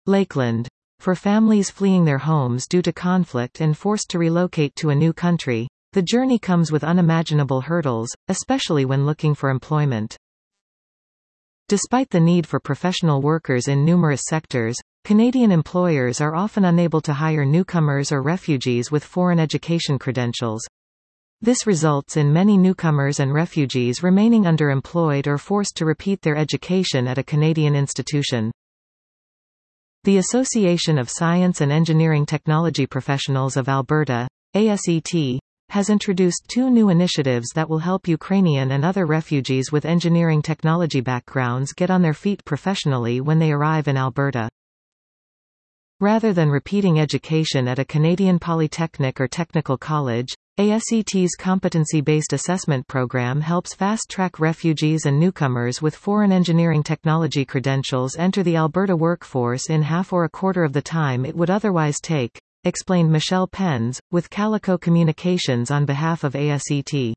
Lakeland. For families fleeing their homes due to conflict and forced to relocate to a new country, the journey comes with unimaginable hurdles, especially when looking for employment. Despite the need for professional workers in numerous sectors, Canadian employers are often unable to hire newcomers or refugees with foreign education credentials. This results in many newcomers and refugees remaining underemployed or forced to repeat their education at a Canadian institution. The Association of Science and Engineering Technology Professionals of Alberta, ASET, has introduced 2 new initiatives that will help Ukrainian and other refugees with engineering technology backgrounds get on their feet professionally when they arrive in Alberta. Rather than repeating education at a Canadian polytechnic or technical college, ASET's competency-based assessment program helps fast-track refugees and newcomers with foreign engineering technology credentials enter the Alberta workforce in half or a quarter of the time it would otherwise take, explained Michelle Penz, with Calico Communications on behalf of ASET.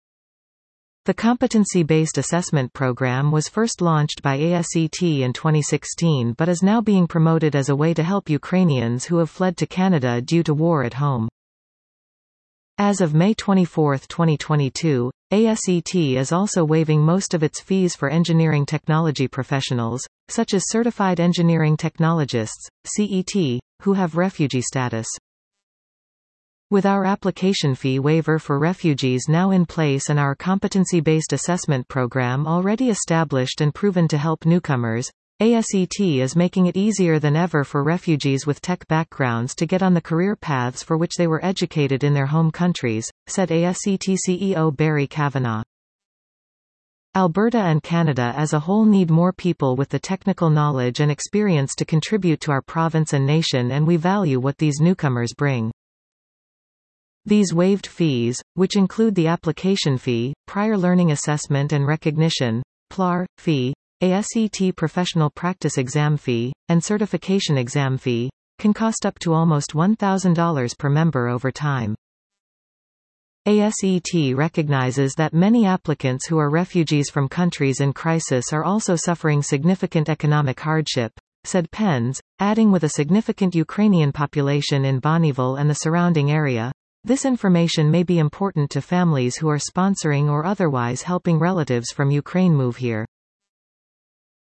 The competency-based assessment program was first launched by ASET in 2016 but is now being promoted as a way to help Ukrainians who have fled to Canada due to war at home. As of May 24, 2022, ASET is also waiving most of its fees for engineering technology professionals, such as certified engineering technologists, CET, who have refugee status. With our application fee waiver for refugees now in place and our competency-based assessment program already established and proven to help newcomers, ASET is making it easier than ever for refugees with tech backgrounds to get on the career paths for which they were educated in their home countries, said ASET CEO Barry Kavanagh. Alberta and Canada as a whole need more people with the technical knowledge and experience to contribute to our province and nation, and we value what these newcomers bring. These waived fees, which include the application fee, prior learning assessment and recognition, PLAR, fee, ASET professional practice exam fee, and certification exam fee, can cost up to almost $1,000 per member over time. ASET recognizes that many applicants who are refugees from countries in crisis are also suffering significant economic hardship, said Penz, adding with a significant Ukrainian population in Bonnyville and the surrounding area, this information may be important to families who are sponsoring or otherwise helping relatives from Ukraine move here.